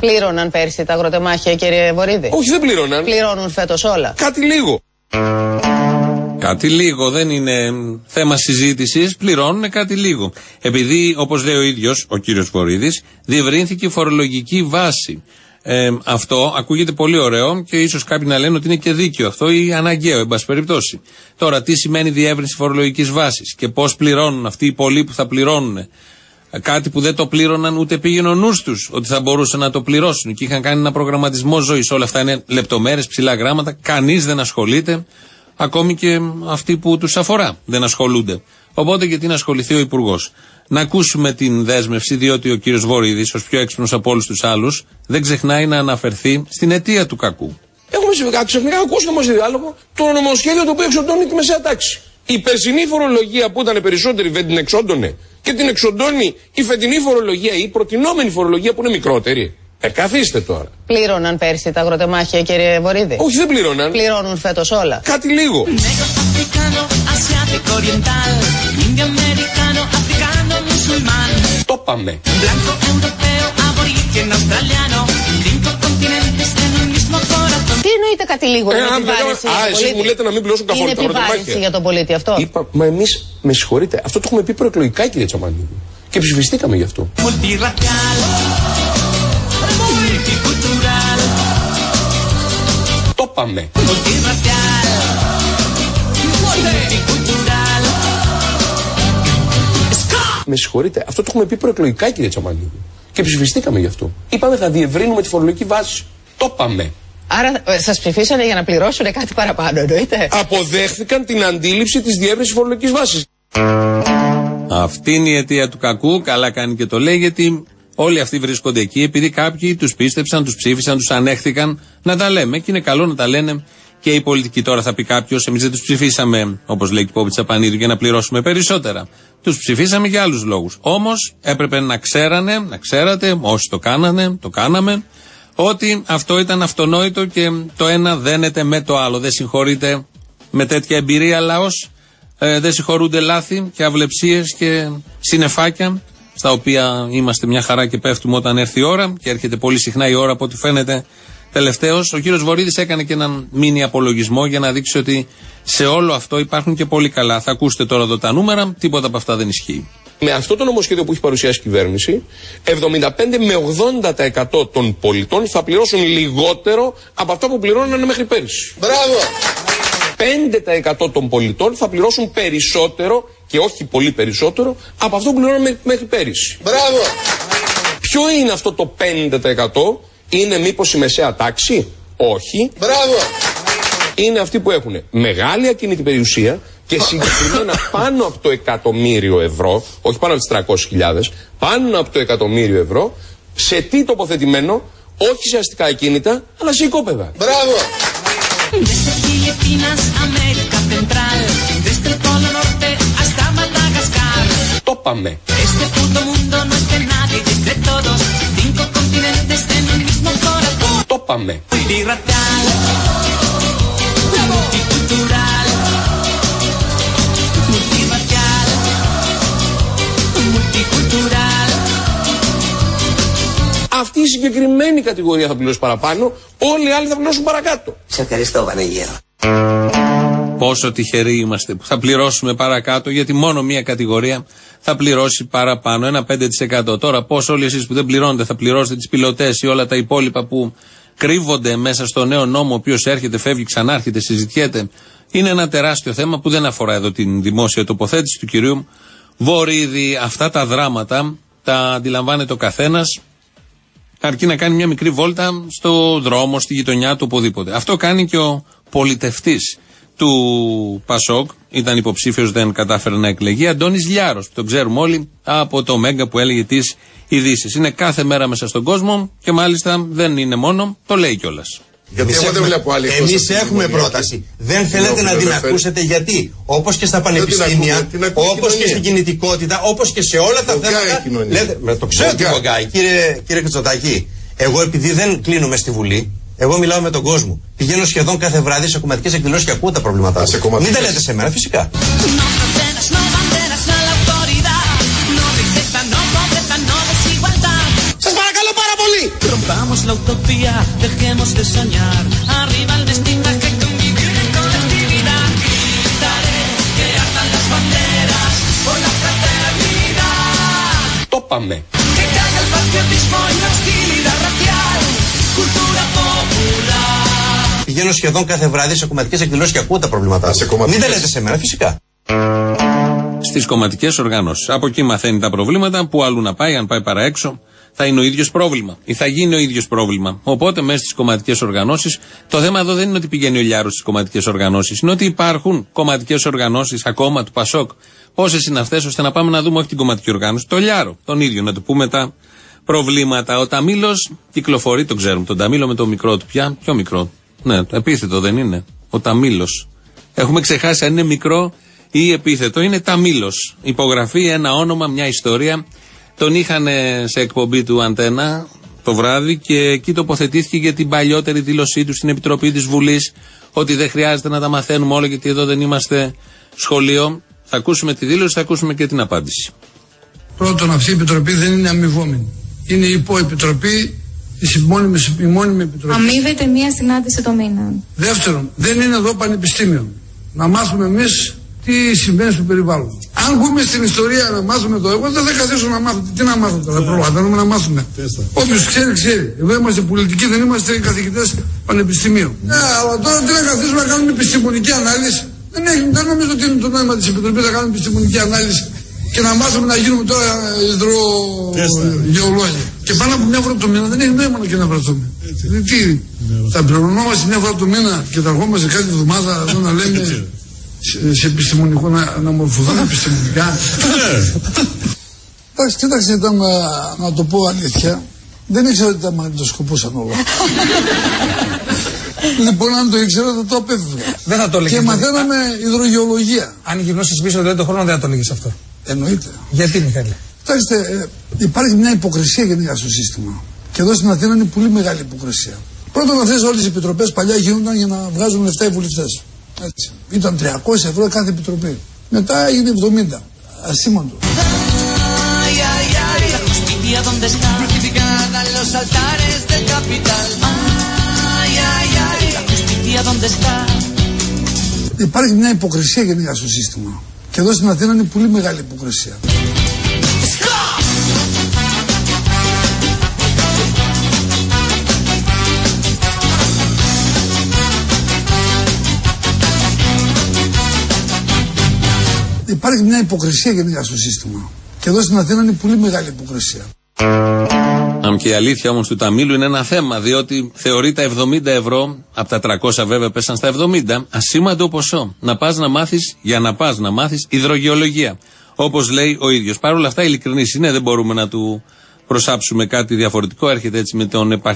Πλήρωναν πέρσι τα αγροτεμάχια, κύριε Βορίδη? Όχι, δεν πλήρωναν. Πληρώνουν φέτος όλα? Κάτι λίγο. Κάτι λίγο, δεν είναι θέμα συζήτησης, πληρώνουν κάτι λίγο. Επειδή, όπως λέει ο ίδιος ο κύριος Βορίδης, διευρύνθηκε η φορολογική βάση. Αυτό ακούγεται πολύ ωραίο και ίσως κάποιοι να λένε ότι είναι και δίκαιο αυτό ή αναγκαίο, εν πάση περιπτώσει. Τώρα, τι σημαίνει διεύρυνση φορολογικής βάσης και πώς πληρώνουν αυτοί οι πολλοί που θα πληρώνουν κάτι που δεν το πλήρωναν ούτε πήγαινε ο νους τους ότι θα μπορούσαν να το πληρώσουν και είχαν κάνει ένα προγραμματισμό ζωής. Όλα αυτά είναι λεπτομέρειες, ψηλά γράμματα, κανείς δεν ασχολείται. Ακόμη και αυτοί που τους αφορά δεν ασχολούνται. Οπότε γιατί να ασχοληθεί ο Υπουργός? Να ακούσουμε την δέσμευση, διότι ο κύριος Βορίδης, ως πιο έξυπνος από όλους τους άλλους, δεν ξεχνάει να αναφερθεί στην αιτία του κακού. Έχουμε ξαφνικά ακούσει όμως στη διάλογο το νομοσχέδιο το οποίο εξοντώνει τη μεσαία τάξη. Η περσινή φορολογία που ήταν περισσότερη δεν την εξόντωνε και την εξοντώνει η φετινή φορολογία ή η προτινόμενη φορολογία που είναι μικρότερη. Καθίστε τώρα. Πλήρωναν πέρσι τα αγροτεμάχια, κύριε Βορίδη? Όχι, δεν πλήρωναν. Πληρώνουν φέτος όλα? Κάτι λίγο. Το πάμε. Τι εννοείται κάτι λίγο? Είναι επιβάρυνση για τον εσείς μου λέτε να μην πληρώσουν καθόλου τα αγροτεμάχια. Είναι επιβάρυνση για τον πολίτη αυτό? Είπα, μα εμείς, με συγχωρείτε, αυτό το έχουμε πει προεκλογικά, κύριε Τσαμανίδη. Και ψηφιστήκαμε γι' αυτό. Το πάμε. Με συγχωρείτε, αυτό το έχουμε πει προεκλογικά, κύριε Τσαμανίδη. Και ψηφιστήκαμε γι' αυτό. Είπαμε θα διευρύνουμε τη φορολογική βάση. Το πάμε. Άρα σας ψηφίσανε για να πληρώσουν κάτι παραπάνω, εννοείται? Αποδέχθηκαν την αντίληψη της διεύρυνσης φορολογικής βάσης. Αυτή είναι η αιτία του κακού. Καλά κάνει και το λέει, γιατί όλοι αυτοί βρίσκονται εκεί επειδή κάποιοι τους πίστεψαν, τους ψήφισαν, τους ανέχθηκαν. Να τα λέμε και είναι καλό να τα λένε και οι πολιτικοί. Τώρα θα πει κάποιος, εμείς δεν τους ψηφίσαμε, όπως λέει και η Πόπη Τσαπανίδου, για να πληρώσουμε περισσότερα. Τους ψηφίσαμε για άλλους λόγους. Όμως έπρεπε να ξέρατε, όσοι το κάνανε, το κάναμε, ότι αυτό ήταν αυτονόητο και το ένα δένεται με το άλλο. Δεν συγχωρείται με τέτοια εμπειρία λαός, δεν συγχωρούνται λάθη και αυλεψίες και συννεφάκια, στα οποία είμαστε μια χαρά και πέφτουμε όταν έρθει η ώρα, και έρχεται πολύ συχνά η ώρα από ό,τι φαίνεται τελευταίως. Ο κύριος Βορίδης έκανε και έναν μίνι απολογισμό για να δείξει ότι σε όλο αυτό υπάρχουν και πολύ καλά. Θα ακούσετε τώρα εδώ τα νούμερα, τίποτα από αυτά δεν ισχύει. Με αυτό το νομοσχέδιο που έχει παρουσιάσει η κυβέρνηση, 75 με 80% των πολιτών θα πληρώσουν λιγότερο από αυτά που πληρώνανε μέχρι πέρυσι. Μπράβο! 5% των πολιτών θα πληρώσουν περισσότερο και όχι πολύ περισσότερο από αυτό που πληρώνανε μέχρι πέρυσι. Μπράβο! Ποιο είναι αυτό το 5%? Είναι μήπως η μεσαία τάξη? Όχι. Μπράβο! Είναι αυτοί που έχουν μεγάλη ακίνητη περιουσία και συγκεκριμένα πάνω από το 1.000.000 ευρώ, όχι πάνω από τις 300.000, πάνω από το 1.000.000 ευρώ, σε τι τοποθετημένο? Όχι σε αστικά ακίνητα, αλλά σε οικόπεδα. Μπράβο! Το πάμε. Το πάμε. Αυτή η συγκεκριμένη κατηγορία θα πληρώσει παραπάνω, όλοι οι άλλοι θα πληρώσουν παρακάτω. Σε ευχαριστώ, Βανίγερο. Πόσο τυχεροί είμαστε που θα πληρώσουμε παρακάτω, γιατί μόνο μία κατηγορία θα πληρώσει παραπάνω, ένα 5%. Τώρα, πώς όλοι εσείς που δεν πληρώνετε θα πληρώσετε τις πιλωτές ή όλα τα υπόλοιπα που κρύβονται μέσα στο νέο νόμο, ο οποίος έρχεται, φεύγει, ξανάρχεται, συζητιέται, είναι ένα τεράστιο θέμα που δεν αφορά εδώ την δημόσια τοποθέτηση του κυρίου Βορίδη. Αυτά τα δράματα τα αντιλαμβάνεται ο καθένας, αρκεί να κάνει μια μικρή βόλτα στο δρόμο, στη γειτονιά του, οπουδήποτε. Αυτό κάνει και ο πολιτευτής του Πασόκ, ήταν υποψήφιος, δεν κατάφερε να εκλεγεί, Αντώνης Λιάρος, που τον ξέρουμε όλοι από το Μέγκα που έλεγε τις ειδήσεις. Είναι κάθε μέρα μέσα στον κόσμο και μάλιστα δεν είναι μόνο, το λέει κιόλας. Γιατί εμείς έχουμε πρόταση. Δεν θέλετε να την ακούσετε γιατί, όπως και στα πανεπιστήμια, όπως και στην κινητικότητα, όπως και σε όλα τα θέματα. Λέτε, το ξέρω τι βογκάει, κύριε Κριτσοτάκη. Εγώ επειδή δεν κλείνομαι στη Βουλή, εγώ μιλάω με τον κόσμο. Πηγαίνω σχεδόν κάθε βράδυ σε κομματικές εκδηλώσεις και ακούω τα προβλήματά σας. Μην τα λέτε σε μένα, φυσικά. Σας παρακαλώ πάρα πολύ! Rompamos la utopía, dejemos de soñar. Arriba el destinaje, convivir en colectividad. Gritaré que ardan las banderas por la fraternidad. Το πάμε. Que caiga el patriotismo y la hostilidad racial. Cultura popular. Πηγαίνω σχεδόν κάθε βράδυ σε κομματικές εκδηλώσεις και ακούω τα προβλήματά σας. Μην τα λέτε σε μένα, φυσικά. Στις κομματικές οργανώσεις. Από εκεί μαθαίνει τα προβλήματα, που αλλού να πάει, αν πάει παρά έξω, θα είναι ο ίδιος πρόβλημα ή θα γίνει ο ίδιος πρόβλημα. Οπότε μέσα στις κομματικές οργανώσεις, το θέμα εδώ δεν είναι ότι πηγαίνει ο Λιάρος στις κομματικές οργανώσεις, είναι ότι υπάρχουν κομματικές οργανώσεις ακόμα του Πασόκ. Πόσες είναι αυτές, ώστε να πάμε να δούμε όχι την κομματική οργάνωση, το Λιάρο, τον ίδιο, να του πούμε τα προβλήματα. Ο Ταμήλος κυκλοφορεί, το ξέρουμε, τον Ταμήλο με το μικρό του πια, πιο μικρό. Ναι, επίθετο δεν είναι. Ο Ταμήλος. Έχουμε ξεχάσει αν είναι μικρό ή επίθετο. Είναι Ταμήλος. Υπογραφή, ένα όνομα, μια ιστορία. Τον είχαν σε εκπομπή του Αντένα το βράδυ και εκεί τοποθετήθηκε για την παλιότερη δήλωσή του στην Επιτροπή της Βουλής ότι δεν χρειάζεται να τα μαθαίνουμε όλα γιατί εδώ δεν είμαστε σχολείο. Θα ακούσουμε τη δήλωση, θα ακούσουμε και την απάντηση. Πρώτον, αυτή η Επιτροπή δεν είναι αμοιβόμενη. Είναι υποεπιτροπή της η μόνιμη Επιτροπή. Αμείβεται μία συνάντηση το μήνα. Δεύτερον, δεν είναι εδώ πανεπιστήμιο. Να μάθουμε εμείς τι συμβαίνει στο περιβάλλον. Αν μπούμε στην ιστορία να μάθουμε το εγώ, δεν θα καθίσω να μάθω. Τι να μάθω τώρα, προλαβαίνουμε να μάθουμε. Όποιος ξέρει, ξέρει. Εδώ είμαστε πολιτικοί, δεν είμαστε καθηγητές πανεπιστημίου. Αλλά τώρα τι να καθίσουμε να κάνουμε επιστημονική ανάλυση. Δεν νομίζω ότι είναι το νόημα της Επιτροπής να κάνουμε επιστημονική ανάλυση και να μάθουμε να γίνουμε τώρα υδρογεολόγοι. Και πάνω από μια φορά το μήνα δεν έχει νόημα και να βρεθούμε. Τι, θα πληρωνόμαστε μια φορά το μήνα και θα ερχόμαστε κάθε εβδομάδα εδώ να λέμε σε επιστημονικό να μορφωθούμε επιστημονικά. Εντάξει, κοίταξε, να το πω αλήθεια, δεν ήξερα ότι τα μαγνητοσκοπούσαν όλα. Λοιπόν, αν το ήξερα θα το απέφευγα. Δεν θα το έλεγες. Και μαθαίναμε υδρογεωλογία. Αν γυρνώσεις πίσω δηλαδή το χρόνο δεν θα το έλεγες αυτό. Εννοείται. Γιατί, Μιχάλη? Κοιτάξτε, υπάρχει μια υποκρισία γενικά στο σύστημα. Και εδώ στην Αθήνα είναι πολύ μεγάλη υποκρισία. Πρώτον, αυτές όλες οι επιτροπές παλιά γίνονταν για να βγάζουν λεφτά οι βουλευτές. Έτσι. Ήταν 300 ευρώ κάθε επιτροπή. Μετά έγινε 70. Ασήμαντο. Υπάρχει μια υποκρισία γενικά στο σύστημα. Και εδώ στην Αθήνα είναι πολύ μεγάλη υποκρισία. Υπάρχει μια υποκρισία γενικά στο σύστημα. Και εδώ στην Αθήνα είναι πολύ μεγάλη υποκρισία. Αν και η αλήθεια όμως του Ταμήλου είναι ένα θέμα, διότι θεωρεί τα 70 ευρώ, από τα 300 βέβαια πέσαν στα 70, ασήμαντο ποσό. Να πας να μάθεις, για να πας να μάθεις υδρογεωλογία. Όπως λέει ο ίδιος. Παρ' όλα αυτά ειλικρινής είναι, δεν μπορούμε να του προσάψουμε κάτι διαφορετικό. Έρχεται έτσι με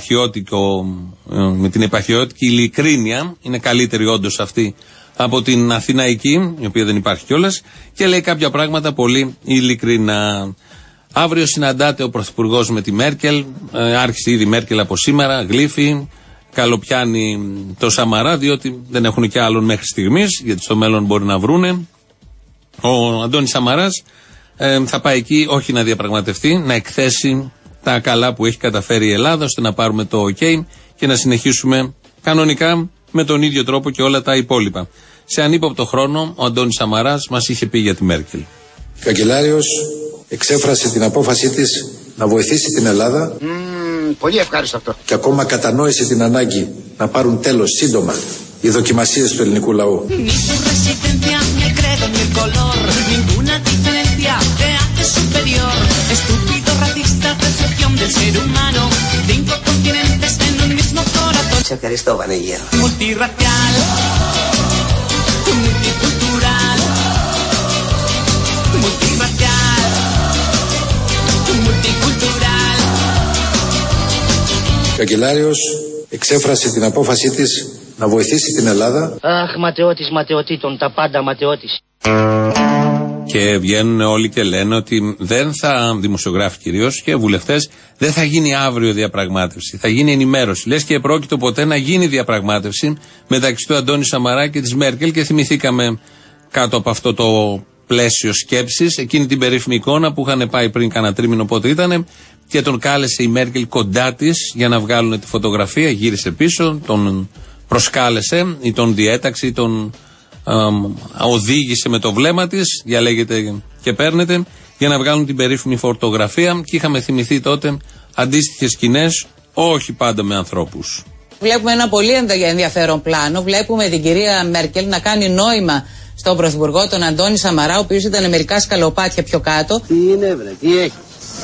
την επαρχιώτικη ειλικρίνεια. Είναι καλύτερη όντως αυτή από την Αθηναϊκή, η οποία δεν υπάρχει κιόλας, και λέει κάποια πράγματα πολύ ειλικρινά. Αύριο συναντάται ο Πρωθυπουργός με τη Μέρκελ. Άρχισε ήδη η Μέρκελ από σήμερα, γλύφει, καλοπιάνει το Σαμαρά, διότι δεν έχουν κι άλλον μέχρι στιγμής, γιατί στο μέλλον μπορεί να βρούνε. Ο Αντώνης Σαμαράς θα πάει εκεί όχι να διαπραγματευτεί, να εκθέσει τα καλά που έχει καταφέρει η Ελλάδα, ώστε να πάρουμε το OK και να συνεχίσουμε κανονικά με τον ίδιο τρόπο και όλα τα υπόλοιπα. Σε ανύποπτο χρόνο, ο Αντώνης Σαμαράς μας είχε πει για τη Μέρκελ. Ο καγκελάριος εξέφρασε την απόφασή της να βοηθήσει την Ελλάδα. Πολύ ευχάριστο αυτό. Και ακόμα κατανόησε την ανάγκη να πάρουν τέλος σύντομα οι δοκιμασίες του ελληνικού λαού. Σε ευχαριστώ, Βανεγέρο. Ο καγκελάριος εξέφρασε την απόφασή της να βοηθήσει την Ελλάδα. Αχ, ματαιώτης ματαιωτήτων, τα πάντα ματαιώτης. Και βγαίνουν όλοι και λένε ότι δεν θα, δημοσιογράφοι κυρίως και βουλευτές, δεν θα γίνει αύριο διαπραγμάτευση. Θα γίνει ενημέρωση. Λες και πρόκειτο ποτέ να γίνει διαπραγμάτευση μεταξύ του Αντώνη Σαμαρά και της Μέρκελ, και θυμηθήκαμε κάτω από αυτό το πλαίσιο σκέψης εκείνη την περίφημη εικόνα που είχαν πάει πριν κάνα τρίμηνο, πότε ήτανε, και τον κάλεσε η Μέρκελ κοντά της για να βγάλουν τη φωτογραφία. Γύρισε πίσω, τον προσκάλεσε ή τον διέταξε ή τον οδήγησε με το βλέμμα της, διαλέγετε και παίρνετε, για να βγάλουν την περίφημη φωτογραφία. Και είχαμε θυμηθεί τότε αντίστοιχες σκηνές, όχι πάντα με ανθρώπους. Βλέπουμε ένα πολύ ενδιαφέρον πλάνο. Βλέπουμε την κυρία Μέρκελ να κάνει νόημα στον πρωθυπουργό, τον Αντώνη Σαμαρά, ο οποίος ήταν μερικά σκαλοπάτια πιο κάτω. Τι είναι, βρε, τι έχει.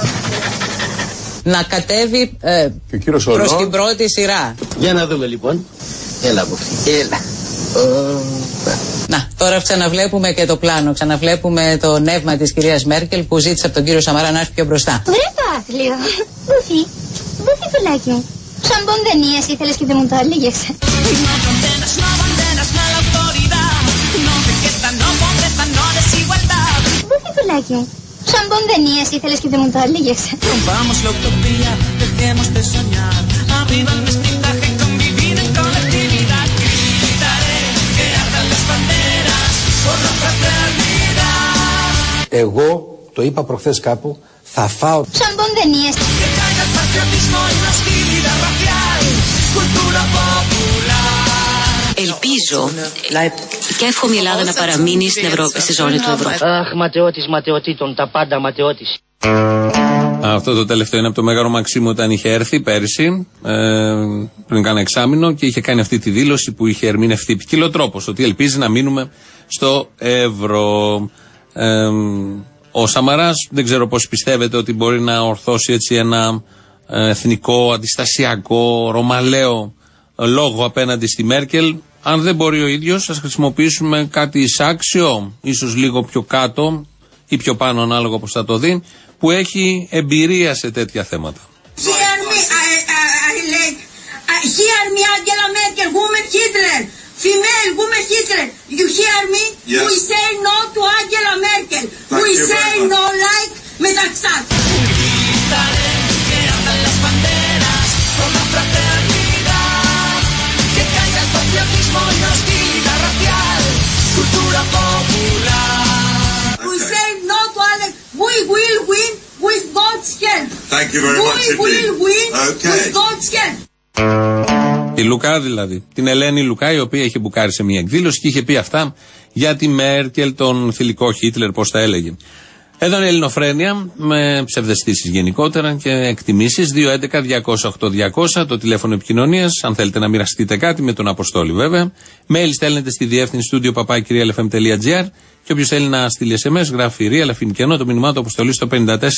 Να κατέβει προς την πρώτη σειρά. Για να δούμε λοιπόν. Έλα από αυτή. Έλα. Να, τώρα ξαναβλέπουμε και το πλάνο. Ξαναβλέπουμε το νεύμα της κυρίας Μέρκελ που ζήτησε από τον κύριο Σαμαρά να έρθει πιο μπροστά. Βρε το άθλιο. Μπουφί. Μπουφί πουλάκι μου. Σαν πονδενίες ήθελες και δεν μου το έλεγες. Μπουφί πουλάκι μου. Σαν πονδενίες ήθελες και δεν μου το έλεγες. Εγώ το είπα προχθές κάπου, θα φάω. Σαν πονδενίες. Ελπίζω και εύχομαι η Ελλάδα να παραμείνει στη ζώνη του ευρώ. Αχ, ματαιώτης ματαιωτήτων, τα πάντα ματαιώτης. Αυτό το τελευταίο είναι από το Μέγαρο Μαξίμου όταν είχε έρθει πέρυσι, πριν κάνα εξάμηνο, και είχε κάνει αυτή τη δήλωση που είχε ερμηνευτεί ποικιλοτρόπως, ότι ελπίζει να μείνουμε στο ευρώ. Ο Σαμαράς δεν ξέρω πώς πιστεύετε ότι μπορεί να ορθώσει έτσι ένα εθνικό, αντιστασιακό, ρωμαλαίο λόγο απέναντι στη Μέρκελ. Αν δεν μπορεί ο ίδιος, ας χρησιμοποιήσουμε κάτι εισάξιο, ίσως λίγο πιο κάτω ή πιο πάνω ανάλογα όπως θα το δει, που έχει εμπειρία σε τέτοια θέματα. Hear me, Angela Merkel, woman Hitler, female woman Hitler. You hear me? Yes. We say no to Angela Merkel. We say no like Metaxas. We say no to Alex. We will win with God's help. Thank you very much. We will win with God's help. Η Λουκά δηλαδή, την Ελένη Λουκά, η οποία είχε μπουκάρει σε μια εκδήλωση και είχε πει αυτά για τη Μέρκελ, τον θηλυκό Χίτλερ, πώς τα έλεγε. Εδώ είναι η Ελληνοφρένεια, με ψευδαισθήσεις γενικότερα και εκτιμήσεις. 211-208-200, το τηλέφωνο επικοινωνίας, αν θέλετε να μοιραστείτε κάτι, με τον Αποστόλη βέβαια. Mail στέλνετε στη διεύθυνση studio@realfm.gr και όποιος θέλει να στείλει SMS, γράφει Real FM και το μήνυμά του Αποστολή στο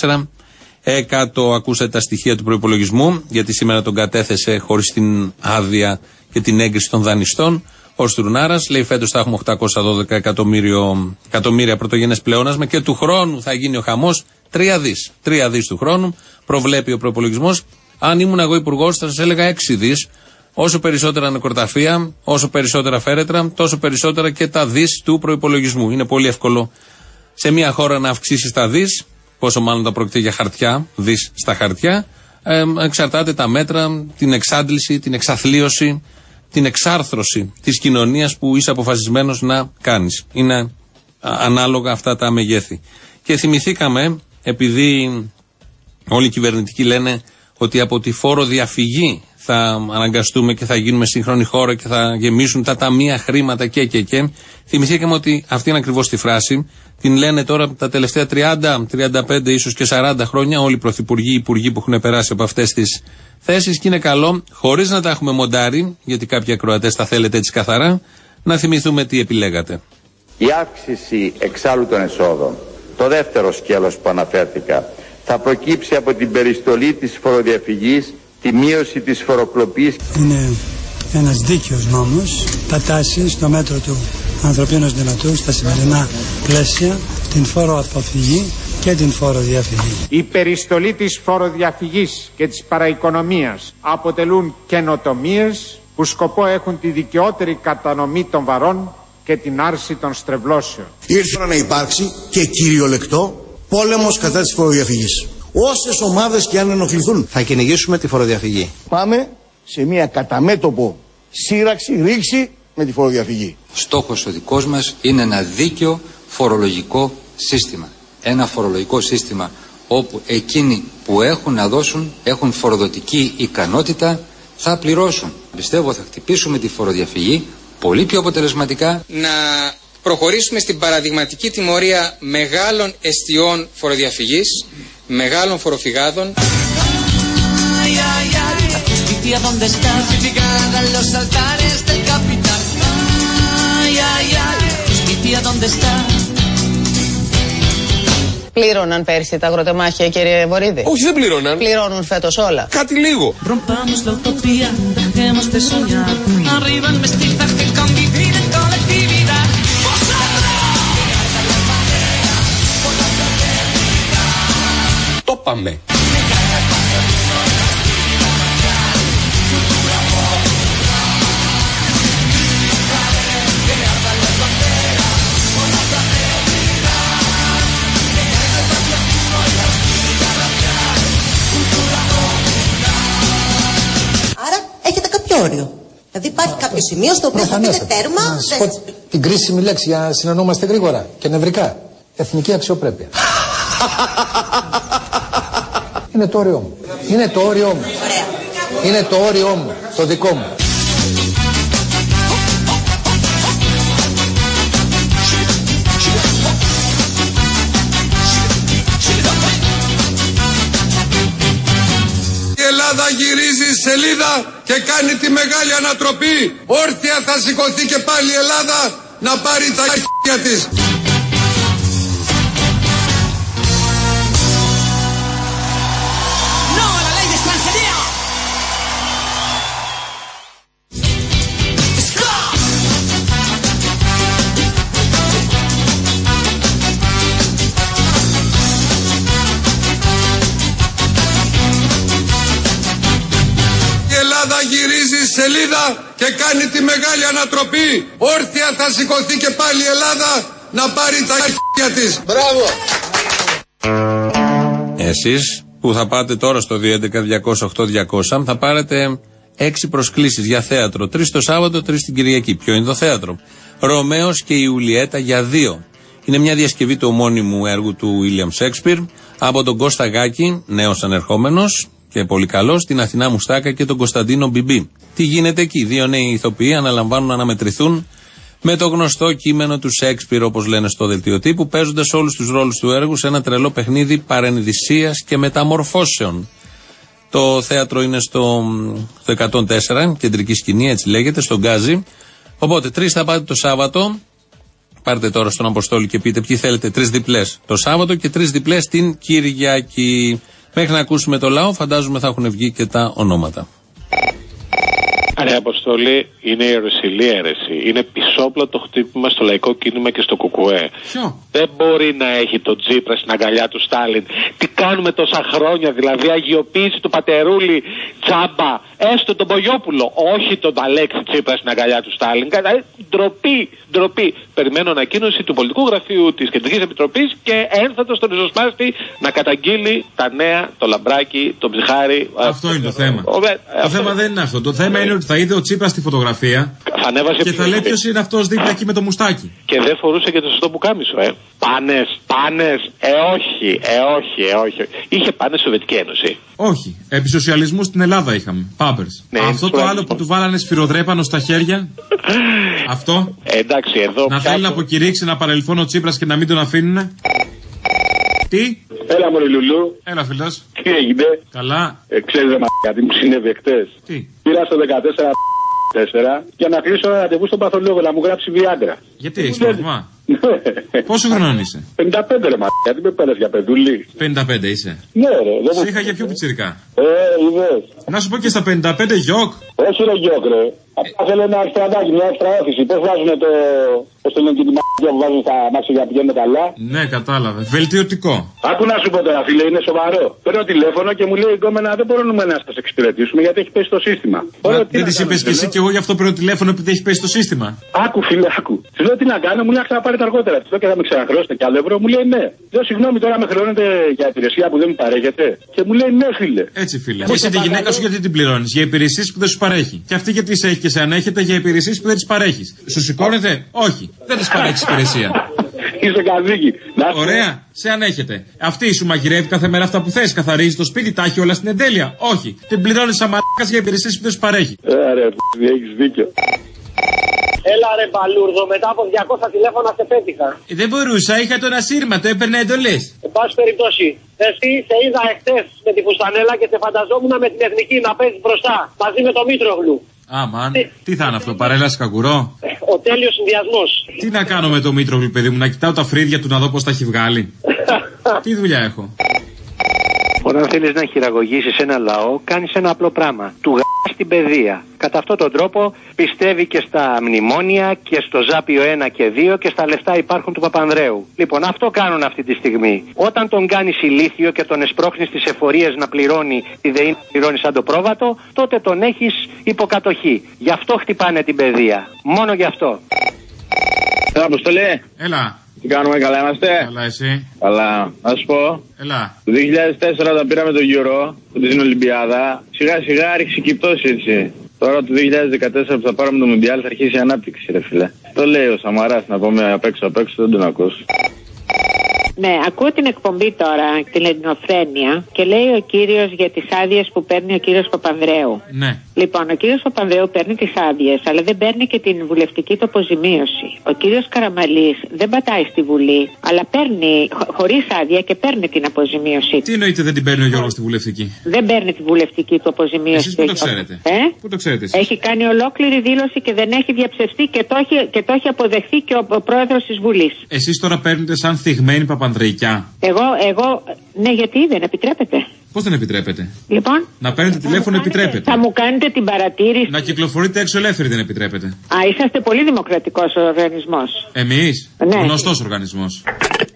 54-100. Ακούσατε τα στοιχεία του προϋπολογισμού, γιατί σήμερα τον κατέθεσε χωρίς την άδεια και την έγκριση των δανειστών. Ο Στουρνάρας λέει φέτος θα έχουμε 812 εκατομμύρια πρωτογενές πλεόνασμα και του χρόνου θα γίνει ο χαμός 3 δις. 3 δις του χρόνου προβλέπει ο προϋπολογισμός. Αν ήμουν εγώ υπουργός θα σας έλεγα 6 δις. Όσο περισσότερα νεκροταφεία, όσο περισσότερα φέρετρα, τόσο περισσότερα και τα δις του προϋπολογισμού. Είναι πολύ εύκολο σε μια χώρα να αυξήσει τα δις, πόσο μάλλον τα πρόκειται για χαρτιά, δις στα χαρτιά. Εξαρτάται τα μέτρα, την εξάντληση, την εξαθλίωση, την εξάρθρωση της κοινωνίας που είσαι αποφασισμένος να κάνεις. Είναι ανάλογα αυτά τα μεγέθη. Και θυμηθήκαμε, επειδή όλοι οι κυβερνητικοί λένε ότι από τη φόρο διαφυγή θα αναγκαστούμε και θα γίνουμε σύγχρονη χώρα και θα γεμίσουν τα ταμεία χρήματα και. Θυμηθήκαμε ότι αυτή είναι ακριβώς τη φράση. Την λένε τώρα τα τελευταία 30, 35, ίσως και 40 χρόνια όλοι οι πρωθυπουργοί, οι υπουργοί που έχουν περάσει από αυτές τις θέσεις, και είναι καλό, χωρίς να τα έχουμε μοντάρει, γιατί κάποιοι ακροατές τα θέλετε έτσι καθαρά, να θυμηθούμε τι επιλέγατε. Η αύξηση εξάλλου των εσόδων, το δεύτερο σκέλος που αναφέρθηκα, θα προκύψει από την περιστολή της φοροδιαφυγής, τη μείωση της φοροκλοπής. Είναι ένας δίκαιος νόμος, θα τάσει στο μέτρο του ανθρωπίνως δυνατού στα σημερινά πλαίσια την φοροαποφυγή και την φοροδιαφυγή. Η περιστολή της φοροδιαφυγής και της παραοικονομίας αποτελούν καινοτομίες που σκοπό έχουν τη δικαιότερη κατανομή των βαρών και την άρση των στρεβλώσεων. Ήρθε να υπάρξει και κυριολεκτό πόλεμος κατά της φοροδιαφυγής. Όσες ομάδες και αν ενοχληθούν, θα κυνηγήσουμε τη φοροδιαφυγή. Πάμε σε μια καταμέτωπο σύραξη, ρήξη με τη φοροδιαφυγή. Στόχος ο δικός μας είναι ένα δίκαιο φορολογικό σύστημα. Ένα φορολογικό σύστημα όπου εκείνοι που έχουν να δώσουν, έχουν φοροδοτική ικανότητα, θα πληρώσουν. Πιστεύω θα χτυπήσουμε τη φοροδιαφυγή πολύ πιο αποτελεσματικά. Να προχωρήσουμε στην παραδειγματική τιμωρία μεγάλων εστιών φοροδιαφυγής, μεγάλων φοροφυγάδων. Πλήρωναν πέρσι τα αγροτεμάχια, κύριε Βορίδη? Όχι, δεν πλήρωναν. Πληρώνουν φέτος όλα? Κάτι λίγο. Το πάμε. όριο. Δηλαδή υπάρχει κάποιο σημείο στο οποίο θα πείτε τέρμα. Να σας πω την κρίσιμη λέξη για να συνεννοούμαστε γρήγορα και νευρικά. Εθνική αξιοπρέπεια. Είναι το όριό μου. Είναι το όριό μου. Είναι το όριό μου. Το δικό μου. Η Ελλάδα γυρίζει σελίδα και κάνει τη μεγάλη ανατροπή. Όρθια θα σηκωθεί και πάλι η Ελλάδα να πάρει τα χέρια της. Γυρίζει σελίδα και κάνει τη μεγάλη ανατροπή. Όρθια θα σηκωθεί και πάλι η Ελλάδα να πάρει τα χέρια της. Μπράβο. Εσείς που θα πάτε τώρα στο 211-208-200 θα πάρετε 6 προσκλήσεις για θέατρο. 3 το Σάββατο, 3 την Κυριακή. Ποιο είναι το θέατρο? Ρωμαίος και η Ιουλιέτα για 2. Είναι μια διασκευή του ομώνυμου έργου του William Shakespeare από τον Κώστα Γάκη, νέος ανερχόμενος και πολύ καλό, στην Αθηνά Μουστάκα και τον Κωνσταντίνο Μπιμπί. Τι γίνεται εκεί? 2 νέοι ηθοποιοί αναλαμβάνουν να αναμετρηθούν με το γνωστό κείμενο του Σέξπιρ, όπως λένε στο δελτίο τύπου, παίζοντας όλους τους ρόλους του έργου σε ένα τρελό παιχνίδι παρενδυσίας και μεταμορφώσεων. Το θέατρο είναι στο 104, κεντρική σκηνή, έτσι λέγεται, στον Γκάζι. Οπότε 3 θα πάτε το Σάββατο. Πάρτε τώρα στον Αποστόλη και πείτε ποιοι θέλετε. 3 διπλές το Σάββατο και 3 διπλές την Κυριακή. Μέχρι να ακούσουμε το λαό, φαντάζομαι θα έχουν βγει και τα ονόματα. Ρε Αποστολή, είναι η Ιερουσαλήμ αίρεση. Είναι πισόπλατο χτύπημα στο λαϊκό κίνημα και στο Κουκουέ. Ποιο? Δεν μπορεί να έχει τον Τσίπρα στην αγκαλιά του Στάλιν. Τι κάνουμε τόσα χρόνια, δηλαδή αγιοποίηση του Πατερούλη τσάμπα. Έστω τον Πογιόπουλο, όχι τον Αλέξη Τσίπρα στην αγκαλιά του Στάλιν. Ντροπή. Περιμένω ανακοίνωση του πολιτικού γραφείου της Κεντρικής Επιτροπής και ένθατο στον ριζοσπάστη να καταγγείλει τα νέα, το λαμπράκι, το ψυχάρι. Αυτό είναι το θέμα. Το θέμα δεν είναι αυτό. Το θέμα είναι ότι θα είδε ο Τσίπρας στη φωτογραφία και θα λέει ποιος είναι αυτός δίπλα εκεί με το μουστάκι. Και δεν φορούσε και το σωστό πουκάμισο, Πάνες. Όχι. Είχε πάνες στη Σοβιετική Ένωση. Όχι. Επί σοσιαλισμού στην Ελλάδα είχαμε. Πάμπερς. Ναι, αυτό το άλλο που του βάλανε σφυροδρέπανο στα χέρια. Αυτό. Εντάξει, εδώ. Να θέλει να αποκηρύξει ένα παρελθόν ο Τσίπρας και να μην τον αφήνουνε. Τι? Έλα μωρή Λουλού. Έλα φίλος. Τι έγινε? Καλά. Ξέρεις ρε γιατί μου συνέβη χτες. Τι? Πήρα στο 14 για να κλείσω ένα ραντεβού στον παθολόγο να μου γράψει Viagra. Γιατί έχεις πρόβλημα? Πόσο χρονών είσαι? 55 ρε γιατί με πέρας για παιδούλη. 55 είσαι? Ναι ρε. Σε είχα για πιο πιτσιρικά. Είδες. Να σου πω και στα 55 γιοκ. Όχι ρε γιοκ ρε. Απλά θέλω ένα εξτραδάκι, μια έξτρα όθηση. Πώς βάζουν το... Πώς το λένε και τη μαγιά που βάζουν στα μάξια για να πηγαίνουν καλά. Ναι, κατάλαβε. Βελτιωτικό. Άκου να σου πω τώρα, φίλε, είναι σοβαρό. Παίρνω τηλέφωνο και μου λέει η γκόμενα δεν μπορούμε να σας εξυπηρετήσουμε γιατί έχει πέσει το σύστημα. Δεν της είπες και εσύ και εγώ γι' αυτό παίρνω τηλέφωνο επειδή έχει πέσει το σύστημα. Άκου, φίλε, άκου. Τη λέω τι να κάνω, μου λέει να ξαναπάρετε αργότερα. Τη λέω και θα με ξαναχρεώσετε κι άλλο ευρώ. Μου λέει ναι. Λέω συγγνώμη τώρα με χρεώνετε για υπηρεσία που δεν μου παρέχετε. Και μου λέει ναι, φίλε. Έτσι, φίλε. Και εσύ τη γυναίκα σου γιατί την πληρώνει? Για υπηρεσίες που δεν σου παρέχει. Και αυτή γιατί σε έχει και σε ανέχεται για υπηρεσίες που δεν τις παρέχεις. Σου σηκώνεται? Όχι. Δεν της παρέχεις υπηρεσία. Είσαι καδίκι. Ωραία, σε ανέχεται. Αυτή σου μαγειρεύει κάθε μέρα αυτά που θες. Καθαρίζει το σπίτι, τα έχει όλα στην εντέλεια. Όχι. Την πληρώνει σαν μαλάκας για υπηρεσίες που δεν σου παρέχει. Ρε, έχεις δίκιο. Έλα ρε μπαλούρδο, μετά από 200 τηλέφωνα σε πέτυχα. Δεν μπορούσα, είχα τον ασύρματο, έπαιρνα εντολές. Εν πάση περιπτώσει, εσύ σε είδα εχθές με τη φουστανέλα και σε φανταζόμουν με την εθνική να παίζει μπροστά, μαζί με το Μήτρογλου. Αμάν, τι θα είναι αυτό, παρέλαση καγκουρό? Ο τέλειος συνδυασμός. Τι να κάνω με το Μήτρογλου, παιδί μου, να κοιτάω τα φρύδια του να δω πώς τα έχει βγάλει. Τι δουλειά έχω. Όταν θέλεις να χειραγωγήσεις ένα λαό, κάνεις ένα απλό πράγμα. Του γ***εις την παιδεία. Κατά αυτόν τον τρόπο πιστεύει και στα μνημόνια και στο Ζάπιο 1 και 2 και στα λεφτά υπάρχουν του Παπανδρέου. Λοιπόν, αυτό κάνουν αυτή τη στιγμή. Όταν τον κάνεις ηλίθιο και τον εσπρώχνεις τις εφορίες να πληρώνει, τη ΔΕΗ να πληρώνει σαν το πρόβατο, τότε τον έχεις υποκατοχή. Γι' αυτό χτυπάνε την παιδεία. Μόνο γι' αυτό. Αποστολή. Έλα. Τι κάνουμε, καλά είμαστε? Καλά, εσύ? Καλά. Να σου πω. Έλα. Το 2004 όταν πήραμε τον Euro, την Ολυμπιάδα, σιγά σιγά άρχισε και η πτώση, έτσι. Τώρα το 2014 που θα πάρουμε το Μουντιάλ θα αρχίσει η ανάπτυξη, ρε φίλε. Το λέει ο Σαμαράς, να πούμε απ' έξω, δεν τον ακούς. Ναι, ακούω την εκπομπή τώρα, την Ελληνοφρένεια, και λέει ο κύριος για τις άδειες που παίρνει ο κύριος Παπανδρέου. Ναι. Λοιπόν, ο κύριος Παπανδρέου παίρνει τις άδειες, αλλά δεν παίρνει και την βουλευτική του αποζημίωση. Ο κύριος Καραμαλής δεν πατάει στη Βουλή, αλλά παίρνει χωρίς άδεια και παίρνει την αποζημίωση. Τι εννοείται δεν την παίρνει ο Γιώργος στη βουλευτική? Δεν παίρνει τη βουλευτική του αποζημίωση. Εσείς πού το ξέρετε? Πού το ξέρετε εσείς? Έχει κάνει ολόκληρη δήλωση και δεν έχει διαψευστεί και το έχει αποδεχθεί και ο πρόεδρος της Βουλής. Εσείς τώρα παίρνετε σαν θυγμένη Παπανδρεϊκιά. Εγώ, ναι, γιατί δεν επιτρέπεται. Πώς δεν επιτρέπεται? Λοιπόν, να παίρνετε τηλέφωνο επιτρέπεται. Θα μου κάνετε την παρατήρηση. Να κυκλοφορείτε έξω ελεύθεροι δεν επιτρέπεται. Α, είσαστε πολύ δημοκρατικός οργανισμός. Εμείς? Ναι. Γνωστός οργανισμός.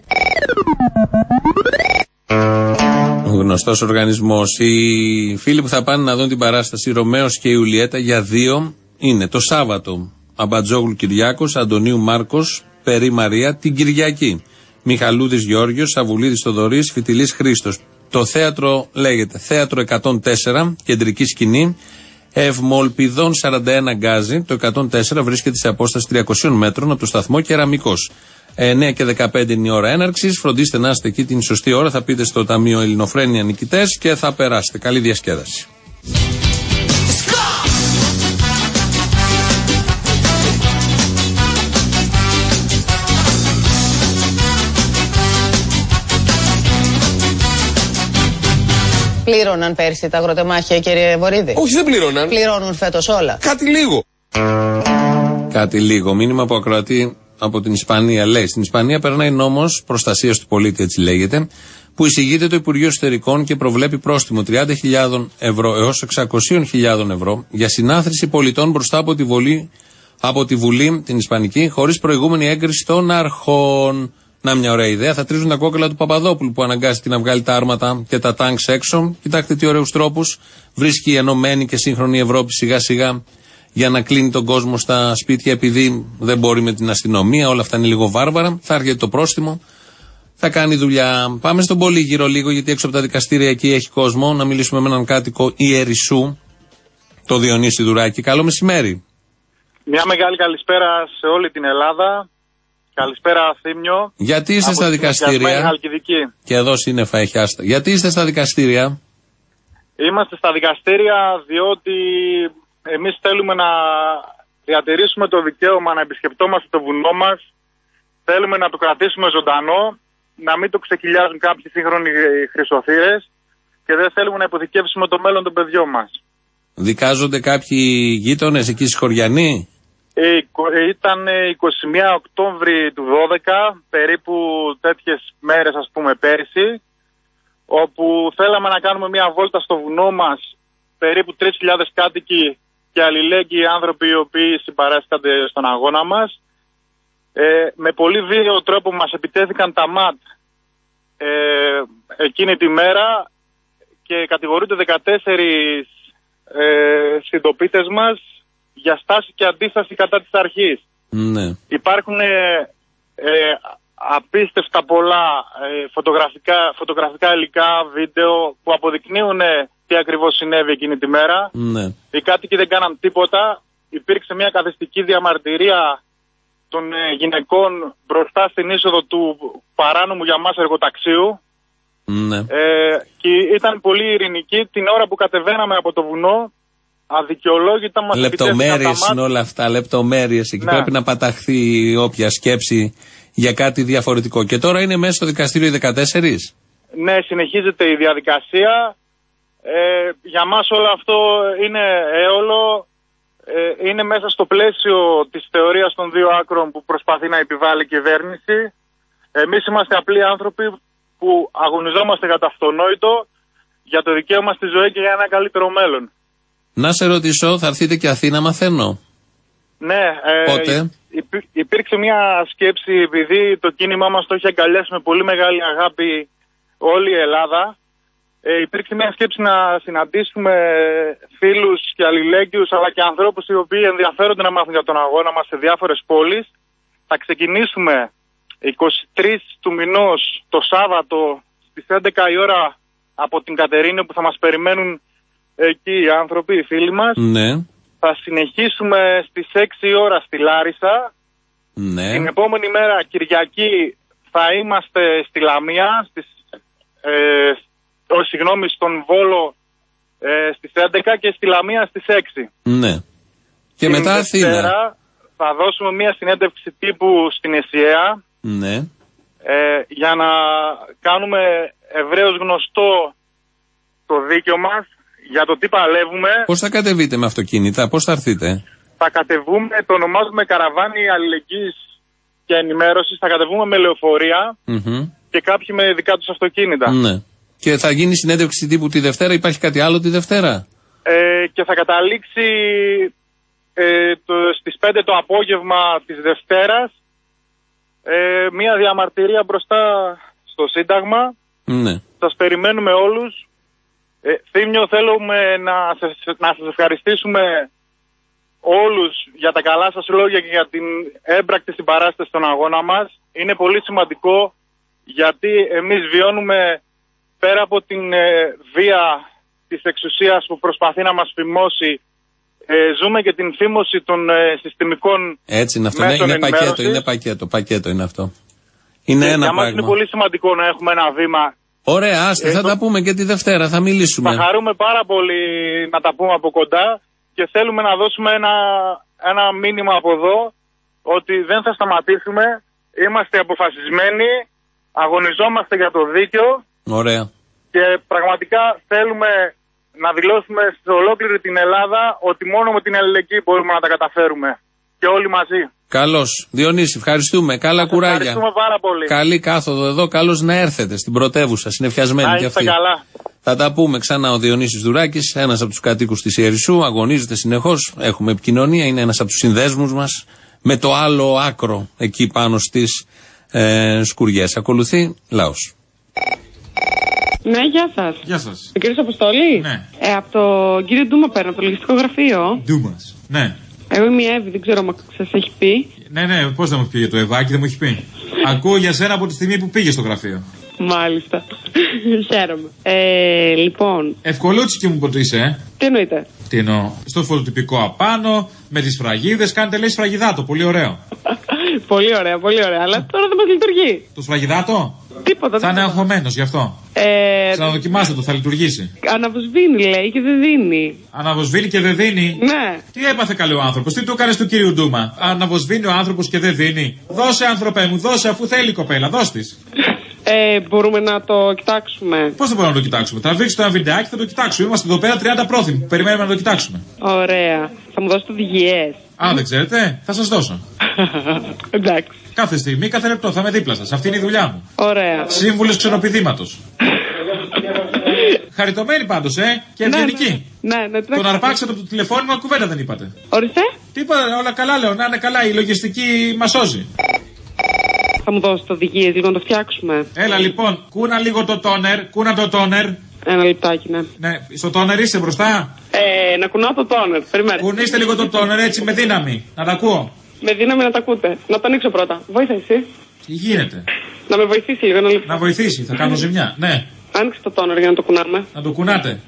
Γνωστός οργανισμός. Οι φίλοι που θα πάνε να δουν την παράσταση Ρωμαίος και Ιουλιέτα για 2 είναι το Σάββατο Αμπατζόγλου Κυριάκος, Αντωνίου Μάρκος, Περί Μαρία, την Κυριακή Μιχαλούδης Γιώργιος, Σαβουλίδης Θοδωρής, Φιτιλής Χρήστος. Το θέατρο λέγεται Θέατρο 104, κεντρική σκηνή, Ευμολπιδών 41 Γκάζι. Το 104 βρίσκεται σε απόσταση 300 μέτρων από το σταθμό Κεραμικός. 9 και 15 είναι η ώρα έναρξης. Φροντίστε να είστε εκεί την σωστή ώρα. Θα πείτε στο Ταμείο Ελληνοφρένεια νικητές και θα περάσετε. Καλή διασκέδαση. Πλήρωναν πέρσι τα αγροτεμάχια, κύριε Βορίδη? Όχι, δεν πλήρωναν. Πληρώνουν φέτος όλα? Κάτι λίγο. Κάτι λίγο. Μήνυμα από ακροατή από την Ισπανία λέει: στην Ισπανία περνάει νόμος προστασίας του πολίτη, έτσι λέγεται, που εισηγείται το Υπουργείο Εσωτερικών και προβλέπει πρόστιμο 30.000 ευρώ έως 600.000 ευρώ για συνάθρηση πολιτών μπροστά από τη Βουλή, την Ισπανική, χωρίς προηγούμενη έγκριση των αρχών. Να, μια ωραία ιδέα. Θα τρίζουν τα κόκκαλα του Παπαδόπουλου που αναγκάστηκε να βγάλει τα άρματα και τα τάγκς έξω. Κοιτάξτε τι ωραίους τρόπους βρίσκει η ενωμένη και σύγχρονη Ευρώπη σιγά σιγά για να κλείνει τον κόσμο στα σπίτια επειδή δεν μπορεί με την αστυνομία. Όλα αυτά είναι λίγο βάρβαρα. Θα έρχεται το πρόστιμο. Θα κάνει δουλειά. Πάμε στον Πολύγυρο λίγο, γιατί έξω από τα δικαστήρια εκεί έχει κόσμο. Να μιλήσουμε με έναν κάτοικο Ιερισσού, το Διονύση Δουράκη. Καλό μεσημέρι. Μια μεγάλη καλησπέρα σε όλη την Ελλάδα. Καλησπέρα, Θήμιο. Γιατί είστε στα δικαστήρια? Και εδώ σύννεφα έχει άστα. Γιατί είστε στα δικαστήρια? Είμαστε στα δικαστήρια διότι εμείς θέλουμε να διατηρήσουμε το δικαίωμα να επισκεπτόμαστε το βουνό μας. Θέλουμε να το κρατήσουμε ζωντανό, να μην το ξεκυλιάζουν κάποιοι σύγχρονοι χρυσοθύρες και δεν θέλουμε να υποθηκεύσουμε το μέλλον των παιδιών μας. Δικάζονται κάποιοι γείτονες εκεί στις Χωριανοί? Ήταν 21 Οκτώβρη του 12, περίπου τέτοιες μέρες ας πούμε πέρσι, όπου θέλαμε να κάνουμε μια βόλτα στο βουνό μας, περίπου 3.000 κάτοικοι και αλληλέγγυοι άνθρωποι οι οποίοι συμπαρέσκονται στον αγώνα μας. Με πολύ βίαιο τρόπο μας επιτέθηκαν τα ΜΑΤ εκείνη τη μέρα και κατηγορούνται 14 συντοπίτες μας για στάση και αντίσταση κατά της αρχής. Ναι. Υπάρχουν απίστευτα πολλά φωτογραφικά υλικά, βίντεο που αποδεικνύουν τι ακριβώς συνέβη εκείνη τη μέρα. Ναι. Οι κάτοικοι δεν κάναν τίποτα. Υπήρξε μια καθεστική διαμαρτυρία των γυναικών μπροστά στην είσοδο του παράνομου για μας εργοταξίου. Ναι. Και ήταν πολύ ειρηνική την ώρα που κατεβαίναμε από το βουνό. Αδικαιολόγητα μας επιτέθηκαν. Λεπτομέρειες είναι όλα αυτά, λεπτομέρειες. Εκεί πρέπει να παταχθεί όποια σκέψη για κάτι διαφορετικό. Και τώρα είναι μέσα στο δικαστήριο οι 14. Ναι, συνεχίζεται η διαδικασία. Για μας όλο αυτό είναι έολο. Είναι μέσα στο πλαίσιο της θεωρίας των δύο άκρων που προσπαθεί να επιβάλλει η κυβέρνηση. Εμείς είμαστε απλοί άνθρωποι που αγωνιζόμαστε για το αυτονόητο, για το δικαίωμα στη ζωή και για ένα καλύτερο μέλλον. Να σε ρωτήσω, θα έρθετε και Αθήνα, μαθαίνω. Ναι, πότε? Υπήρξε μια σκέψη, επειδή το κίνημά μας το έχει αγκαλιάσει με πολύ μεγάλη αγάπη όλη η Ελλάδα. Υπήρξε μια σκέψη να συναντήσουμε φίλους και αλληλέγγυους, αλλά και ανθρώπους οι οποίοι ενδιαφέρονται να μάθουν για τον αγώνα μας σε διάφορες πόλεις. Θα ξεκινήσουμε 23 του μηνός το Σάββατο στις 11 η ώρα από την Κατερίνη, που θα μας περιμένουν εκεί οι άνθρωποι, οι φίλοι μας. Ναι. Θα συνεχίσουμε στις 6 η ώρα στη Λάρισα. Ναι. Την επόμενη μέρα, Κυριακή, θα είμαστε στη Λαμία, στον Βόλο στις 11 και στη Λαμία στις 6. Ναι. Και μετά Αθήνα. Θα δώσουμε μια συνέντευξη τύπου στην ΕΣΥΑ. Ναι. Για να κάνουμε ευρέως γνωστό το δίκαιο μας, για το τι παλεύουμε. Πώς θα κατεβείτε με αυτοκίνητα, πώς θα έρθείτε? Θα κατεβούμε, το ονομάζουμε καραβάνι αλληλεγγύης και ενημέρωσης. Θα κατεβούμε με λεωφορεία και κάποιοι με δικά τους αυτοκίνητα. Ναι. Και θα γίνει συνέντευξη τύπου τη Δευτέρα, υπάρχει κάτι άλλο τη Δευτέρα? Και θα καταλήξει στις 5 το απόγευμα της Δευτέρας μια διαμαρτυρία μπροστά στο Σύνταγμα. Ναι. Σας περιμένουμε όλους. Θύμιο, θέλουμε να σας ευχαριστήσουμε όλους για τα καλά σας λόγια και για την έμπρακτη συμπαράσταση στον αγώνα μας. Είναι πολύ σημαντικό, γιατί εμείς βιώνουμε, πέρα από την βία της εξουσίας που προσπαθεί να μας φημώσει, ζούμε και την φήμωση των συστημικών. Έτσι είναι αυτό, μέσων ενημέρωσης. είναι πακέτο είναι αυτό. Είναι ένα για μας πράγμα. είναι πολύ σημαντικό να έχουμε ένα βήμα. Ωραία, άστε, θα τα πούμε και τη Δευτέρα, θα μιλήσουμε. Θα χαρούμε πάρα πολύ να τα πούμε από κοντά και θέλουμε να δώσουμε ένα μήνυμα από εδώ, ότι δεν θα σταματήσουμε, είμαστε αποφασισμένοι, αγωνιζόμαστε για το δίκαιο. Ωραία. Και πραγματικά θέλουμε να δηλώσουμε σε ολόκληρη την Ελλάδα ότι μόνο με την αλληλεγγύη μπορούμε να τα καταφέρουμε. Και όλοι μαζί. Καλώς. Διονύση, ευχαριστούμε. Καλά κουράγια. Ευχαριστούμε πάρα πολύ. Καλή κάθοδο εδώ. Καλώς να έρθετε στην πρωτεύουσα. Συνεφιασμένοι κι αυτοί. Καλά. Θα τα πούμε ξανά. Ο Διονύσης Δουράκης, ένας από τους κατοίκους της Ιερισσού, αγωνίζεται συνεχώς. Έχουμε επικοινωνία. Είναι ένας από τους συνδέσμους μας με το άλλο άκρο εκεί πάνω στις σκουριές. Ακολουθεί λαός. Ναι, γεια σας. Γεια σας. Ο κύριος Αποστόλη. Ναι. Από τον κύριο Ντούμα παίρνω, από το λογιστικό γραφείο. Ντούμας. Ναι. Εγώ είμαι η Εύη, δεν ξέρω αν σας έχει πει. Ναι, πώς δεν μου έχει πει για το Ευάκι, δεν μου έχει πει. Ακούω για σένα από τη στιγμή που πήγε στο γραφείο. Μάλιστα. Χαίρομαι. Λοιπόν. Ευκολούτσικη μου ποτέ είσαι, Τι εννοείτε? Τι εννοώ? Στο φωτοτυπικό απάνω, με τις φραγίδες, κάνετε λέει σφραγιδάτο, πολύ ωραίο. Πολύ ωραία, πολύ ωραία. Αλλά τώρα δεν μας λειτουργεί. Το σφραγιδάτο? Τίποτα. Θα είναι αγχωμένος γι' αυτό. Ξαναδοκιμάστε το, θα λειτουργήσει. Αναβοσβήνει λέει και δεν δίνει. Αναβοσβήνει και δεν δίνει. Ναι. Τι έπαθε καλή ο άνθρωπος, τι του έκανε του κύριου Ντούμα? Αναβοσβήνει ο άνθρωπος και δεν δίνει. Δώσε, άνθρωπε μου, δώσε, αφού θέλει η κοπέλα, δώσ' της. Μπορούμε να το κοιτάξουμε. Πώς δεν μπορούμε να το κοιτάξουμε? Θα δείξω ένα βιντεάκι, θα το κοιτάξουμε. Είμαστε εδώ πέρα 30 πρόθυμοι. Περιμένουμε να το κοιτάξουμε. Ωραία. Θα μου δώσετε οδηγίες? Αν δεν ξέρετε, θα σας δώσω. Εντάξει. Κάθε στιγμή, κάθε λεπτό θα είμαι δίπλα σας. Αυτή είναι η δουλειά μου. Ωραία. Σύμβουλος ξενοπηδήματος. Χαριτωμένη πάντως, και ευγενική. Ναι. Τον αρπάξατε από το τηλεφώνημα, κουβέντα δεν είπατε. Ορίστε. Τι είπα, όλα καλά λέω, να είναι καλά, η λογιστική μας σώζει. Θα μου δώσετε οδηγίες λίγο να το φτιάξουμε. Έλα λοιπόν, κούνα λίγο το τόνερ, κούνα το τόνερ. Ένα λεπτάκι, ναι. Ναι, στο τόνερ είσαι μπροστά. Να κουνάω το τόνερ, περιμένετε. Κουνήστε λίγο το τόνερ έτσι με δύναμη, να τα ακούω. Με δύναμη να τα ακούτε. Να το ανοίξω πρώτα. Βοήθα εσύ. Τι γίνεται? Να με βοηθήσει λίγο ένα λεπτό. Να βοηθήσει, θα κάνω ζημιά, ναι. Άνοιξε το τόνερ για να το κουνάμε. Να το κουνάτε.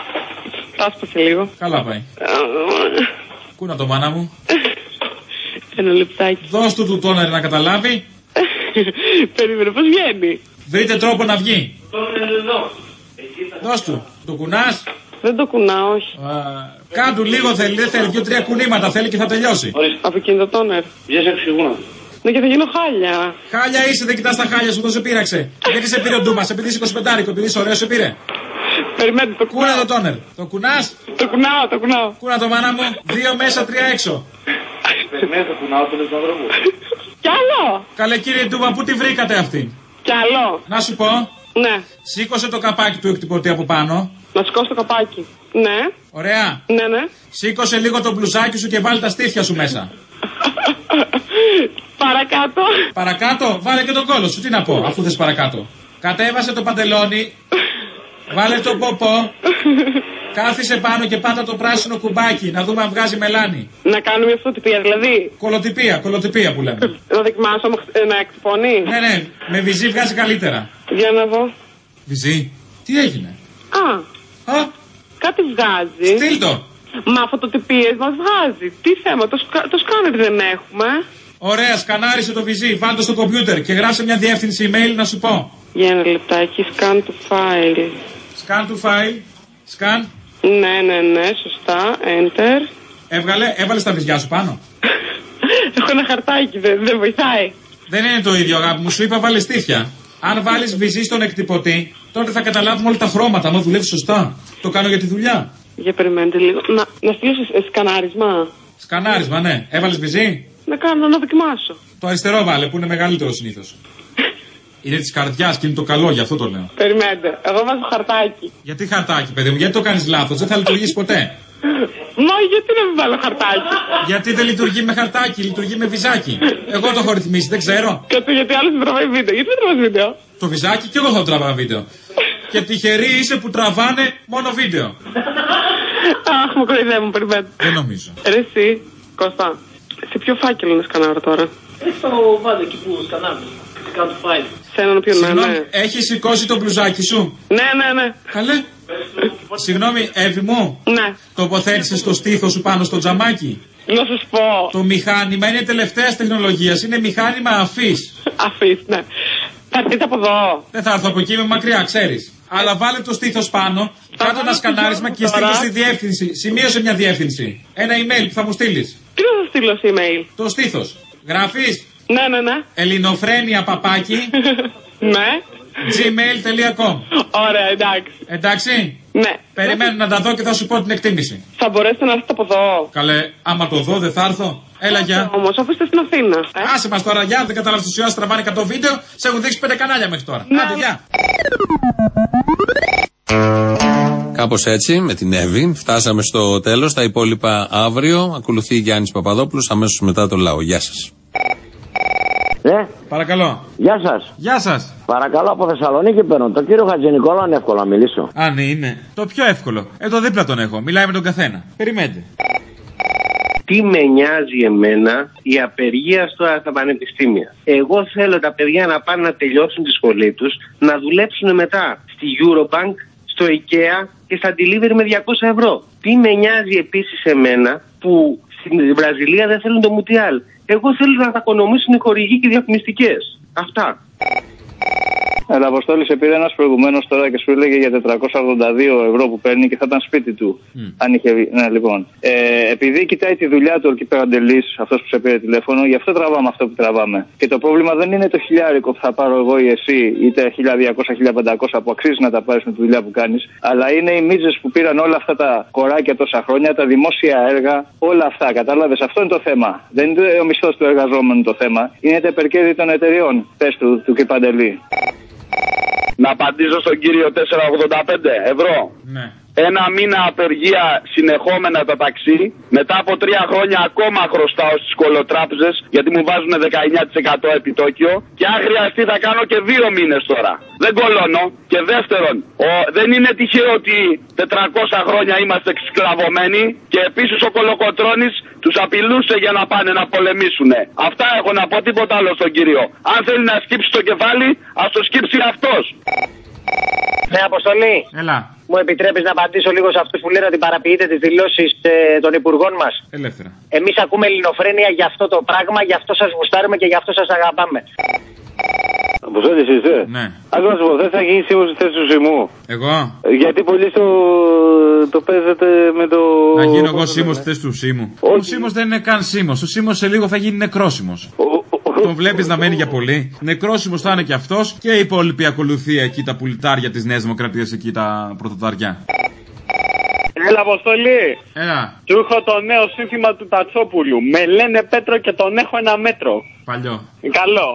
Τάσπασε λίγο. Καλά πάει. Κούνα το μάνα μου. Ένα λεπτάκι. Δώσ' του τόνερ να καταλάβει. Περίμενε, πώς βγαίνει. Βρείτε τρόπο να βγει. Δώσ' του. Το κουνάς. Δεν το κουνάω, όχι. Κάντου λίγο θέλει, δεν θέλει. 2-3 κουνήματα θέλει και θα τελειώσει. Από εκείνο το τόνερ. Βγες εξηγούνα. Ναι, και θα γίνω χάλια. Χάλια είσαι, δεν κοιτάς τα χάλια σου, το σε πείραξε. Γιατί σε πήρε ο Ντούμας, επειδή είσαι 25, επειδή είσαι ωραίο, σε πήρε. Περιμένετε, το κουνάω. Κούνα το τόνερ. Το κουνάς. Το κουνάω. Κούνα το μάνα μου. 2 μέσα, 3 έξω. Περιμένετε, το κουνάω, το λες τον άνθρωπο. Κι άλλο. Καλέ κύριε Ντούμα, πού τη βρήκατε αυτή. Κι άλλο. Να σου πω. Ναι. Σήκωσε το καπάκι του εκτυπωτή από πάνω. Να σηκώσω το καπάκι. Ναι. Ωραία. Ναι. Σήκωσε λίγο το μπλουζάκι σου και βάλει τα στήθια σου μέσα. Παρακάτω. Παρακάτω, βάλε και τον κόλο σου. Τι να πω, αφού θες παρακάτω. Κατέβασε το παντελόνι. Βάλε το ποπό. Κάθισε πάνω και πάτα το πράσινο κουμπάκι. Να δούμε αν βγάζει μελάνι. Να κάνουμε αυτοτυπία δηλαδή. Κολοτυπία που λέμε. Να δοκιμάσω να εκτυπώνει. Ναι, με βυζί βγάζει καλύτερα. Για να δω. Βυζί, τι έγινε. Α, κάτι βγάζει. Στείλ το. Μα φωτοτυπίες μας βγάζει. Τι θέμα, το σκάνερ δεν έχουμε. Ωραία, σκανάρισε το βυζί, βάλτε στο κομπιούτερ και γράψε μια διεύθυνση email να σου πω. Για ένα λεπτάκι, scan to file. Scan to file. Scan. Ναι, σωστά, enter. Έβαλες τα βυζιά σου πάνω. Έχω ένα χαρτάκι, δεν βοηθάει. Δεν είναι το ίδιο, αγάπη μου, σου είπα βάλε στήθια. Αν βάλεις βυζί στον εκτυπωτή, τότε θα καταλάβουμε όλα τα χρώματα, αν δουλεύει σωστά. Το κάνω για τη δουλειά. Για περιμένετε λίγο. Να στείλω σκανάρισμα. Σκανάρισμα, ναι. Έβαλες βυζί. Να δοκιμάσω. Το αριστερό βάλε, που είναι μεγαλύτερο συνήθως. Είναι της καρδιάς και είναι το καλό, γι' αυτό το λέω. Περιμένετε, εγώ βάζω χαρτάκι. Γιατί χαρτάκι, παιδί μου, γιατί το κάνεις λάθος, δεν θα λειτουργήσει ποτέ. Μα γιατί να μην βάλω χαρτάκι. Γιατί δεν λειτουργεί με χαρτάκι, λειτουργεί με βυζάκι. Εγώ το έχω ρυθμίσει, δεν ξέρω. Και γιατί άλλο δεν τραβάει βίντεο. Γιατί δεν τραβάει βίντεο. Το βυζάκι και εγώ θα τραβάω βίντεο. Και τυχεροί είσαι που τραβάνε μόνο βίντεο. Αχ, μου κοροϊδεύουν, περιμένετε. Δεν νομίζω. Ρε εσύ, Κώστα, σε ποιο φάκελο είναι σκανάρω τώρα. Το βάζω εκεί που σκανάρω. Κάνω το file. Σε έναν οποίο ναι. Έχει σηκώσει το μπλουζάκι σου. Ναι. Καλέ. Συγγνώμη, Εύη μου. Ναι. Τοποθέτησες το στήθο σου πάνω στο τζαμάκι. Να σας πω. Το μηχάνημα είναι τελευταίας τεχνολογίας. Είναι μηχάνημα αφής. Αφής, ναι. Θα έρθετε από εδώ. Δεν θα έρθω από εκεί, είμαι μακριά, ξέρεις. Αλλά βάλε το στήθος πάνω, κάτω ένα σκανάρισμα και στείλω στη διεύθυνση. Σημείωσε μια διεύθυνση. Ένα email που θα μου στείλεις. Τι να σας στείλω σε email. Το στήθος. Γράφεις. Ναι. Ελληνοφρένια παπάκι. Ναι. gmail.com. Ωραία, εντάξει. Εντάξει. Ναι. Περιμένω να τα δω και θα σου πω την εκτίμηση. Θα μπορέσετε να έρθετε από εδώ. Καλέ, άμα το δω δεν θα έρθω. Έλα, γεια. Όμως, αφού είστε στην Αθήνα. Άσε μας τώρα, γεια. Δεν καταλάβεις τόση ώρα τραβάνε 100 βίντεο. Σε έχουν δείξει 5 κανάλια μέχρι τώρα. Ναι. Άντε, γεια. Κάπως έτσι, με την Εύη, φτάσαμε στο τέλος. Τα υπόλοιπα αύριο. Ακολουθεί Γιάννης Παπαδόπουλος αμέσως μετά το λαό. Γεια σας. Παρακαλώ. Γεια σας. Γεια σας. Παρακαλώ, από Θεσσαλονίκη παίρνω. Το κύριο Χατζηνικόλα είναι εύκολο να μιλήσω. Αν είναι. Το πιο εύκολο. Εδώ δίπλα τον έχω. Μιλάει με τον καθένα. Περιμένετε. Τι με νοιάζει εμένα η απεργία στα πανεπιστήμια. Εγώ θέλω τα παιδιά να πάνε να τελειώσουν τη σχολή τους, να δουλέψουν μετά στη Eurobank, στο IKEA και στα delivery με 200 ευρώ. Τι με νοιάζει επίσης εμένα που στην Βραζιλία δεν θέλουν το Μουτιάλ. Εγώ θέλω να τα οικονομήσουν οι χορηγοί και οι διαφημιστικές. Αυτά. Αλλά Αποστόλη, σε πήρε ένας προηγουμένως τώρα και σου έλεγε για 482 ευρώ που παίρνει και θα ήταν σπίτι του. Αν είχε. Ναι, λοιπόν. Επειδή κοιτάει τη δουλειά του εκεί πέρα Ντελής, αυτός που σε πήρε τηλέφωνο, γι' αυτό τραβάμε αυτό που τραβάμε. Και το πρόβλημα δεν είναι το χιλιάρικο που θα πάρω εγώ ή εσύ, είτε 1200-1500 που αξίζει να τα πάρεις με τη δουλειά που κάνεις, αλλά είναι οι μίζες που πήραν όλα αυτά τα κοράκια τόσα χρόνια, τα δημόσια έργα, όλα αυτά. Κατάλαβες, αυτό είναι το θέμα. Δεν είναι ο μισθός του εργαζόμενου το θέμα, είναι τα υπερκέρδη των εταιριών. Πες του κ. Παντελή. Να απαντήσω στον κύριο 485 ευρώ. Ναι. Ένα μήνα απεργία συνεχόμενα τα ταξί. Μετά από 3 χρόνια ακόμα χρωστάω στις κολοτράπεζες γιατί μου βάζουν 19% επιτόκιο. Και αν χρειαστεί θα κάνω και 2 μήνες τώρα. Δεν κολώνω. Και δεύτερον, δεν είναι τυχαίο ότι 400 χρόνια είμαστε σκλαβωμένοι. Και επίσης ο Κολοκοτρώνης τους απειλούσε για να πάνε να πολεμήσουν. Αυτά έχω να πω, τίποτα άλλο στον κύριο. Αν θέλει να σκύψει το κεφάλι, ας το σκύψει αυτός. Ναι, Αποστολή. Έλα. Μου επιτρέπεις να απαντήσω λίγο σε αυτούς που λένε ότι παραποιείτε τις δηλώσεις των υπουργών μας? Ελεύθερα. Εμείς ακούμε ελληνοφρένεια για αυτό το πράγμα, γι' αυτό σας γουστάρουμε και γι' αυτό σας αγαπάμε. Αποστόλης είσαι? Ναι. Άκου να σου πω, θες να γίνεις σύμβος στη θέση του Σιμού? Εγώ? Γιατί πολλοί το παίζετε με το... Να γίνω εγώ σύμβος στη θέση του Σίμου. Ο Σίμος δεν είναι καν Σίμος. Ο Σίμος σε λίγο θα γίνει νεκρόσιμος. Τον βλέπεις να μένει για πολύ. Νεκρόσιμος θα είναι και αυτός και η υπόλοιπη ακολουθία εκεί, τα πουλιτάρια της Νέας Δημοκρατίας εκεί, τα πρωτοταριά. Έλα, Αποστολή. Έλα. Του έχω το νέο σύνθημα του Τατσόπουλου. Με λένε Πέτρο και τον έχω ένα μέτρο. Παλιό. Καλό.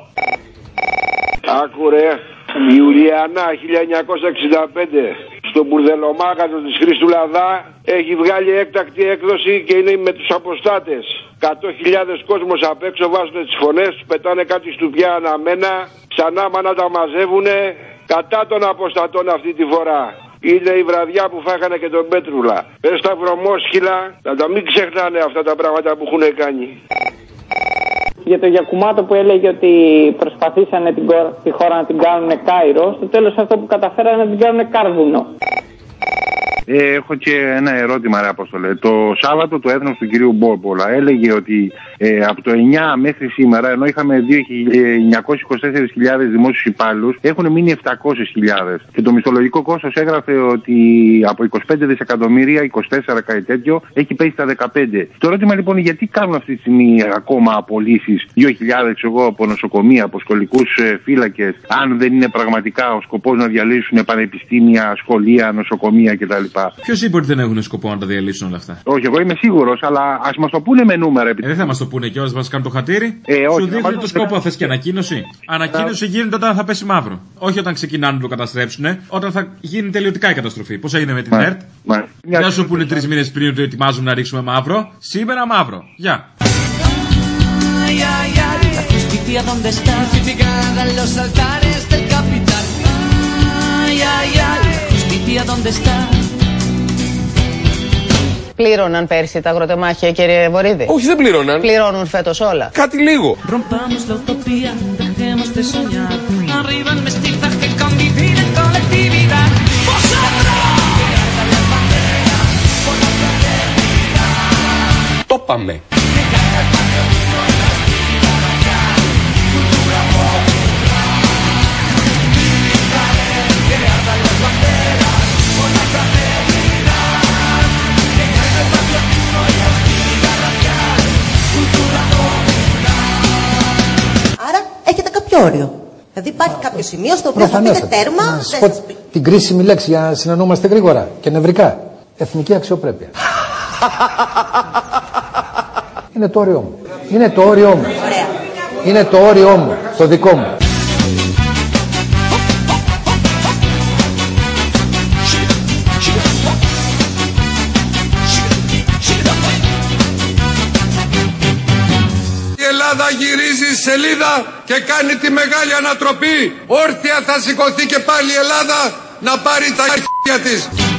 Άκουρε, Ιουλιανά 1965 στο μπουρδελομάκατο της Χριστουλαδά έχει βγάλει έκτακτη έκδοση και είναι με τους αποστάτες. 100.000 κόσμος απ' έξω βάζουν τις φωνές, πετάνε κάτι στουπιά αναμένα, ξανά να τα μαζεύουνε κατά των αποστατών αυτή τη φορά. Είναι η βραδιά που φάγανε και τον Πέτρουλα. Πες τα βρωμόσχυλα, να τα μην ξεχνάνε αυτά τα πράγματα που έχουν κάνει. Για το Γιακουμάτο που έλεγε ότι προσπαθήσανε τη χώρα να την κάνουν Κάιρο, στο τέλος αυτό που καταφέρανε να την κάνουν Κάρβουνο. Έχω και ένα ερώτημα, ρε Απόστολε. Το Σάββατο το έθνος του κυρίου Μπόρπολα έλεγε ότι από το 9 μέχρι σήμερα, ενώ είχαμε 924.000 δημόσιους υπάλληλους, έχουν μείνει 700.000. Και το μισθολογικό κόστος έγραφε ότι από 25 δισεκατομμύρια, 24 κάτι τέτοιο, έχει πέσει στα 15. Το ερώτημα λοιπόν, γιατί κάνουν αυτή τη στιγμή ακόμα απολύσεις 2.000 από νοσοκομεία, από σχολικούς φύλακες, αν δεν είναι πραγματικά ο σκοπός να διαλύσουν πανεπιστήμια, σχολεία, νοσοκομεία κτλ. Ποιος είπε ότι δεν έχουν σκοπό να τα διαλύσουν όλα αυτά? Όχι, εγώ είμαι σίγουρος, αλλά ας μας το πούνε με νούμερα. Δεν θα μας το πούνε κιόλας, μας κάνουν το χατήρι. Όχι, σου δείχνει το σκοπό, θες και ανακοίνωση. Ανακοίνωση γίνεται όταν θα πέσει μαύρο. Όχι όταν ξεκινάνε να το καταστρέψουν, όταν θα γίνει τελειωτικά η καταστροφή. Πώς έγινε με την ΕΡΤ. Δεν σου πούνε 3 μήνες πριν ότι ετοιμάζουμε να ρίξουμε μαύρο. Σήμερα μαύρο. Γεια. Πλήρωναν πέρσι τα αγροτεμάχια, κύριε Βορίδη? Όχι, δεν πλήρωναν. Πληρώνουν φέτος όλα? Κάτι λίγο. Το πάμε. Όριο. Δηλαδή υπάρχει κάποιο σημείο στο οποίο θα πείτε τέρμα. Να σας πω την κρίσιμη λέξη για να συνεννοούμαστε γρήγορα και νευρικά. Εθνική αξιοπρέπεια. Είναι το όριό μου. Είναι το όριό μου. Είναι το όριό μου. Το δικό μου. Η Ελλάδα γυρίζει σελίδα και κάνει τη μεγάλη ανατροπή. Όρθια θα σηκωθεί και πάλι η Ελλάδα να πάρει τα χέρια της.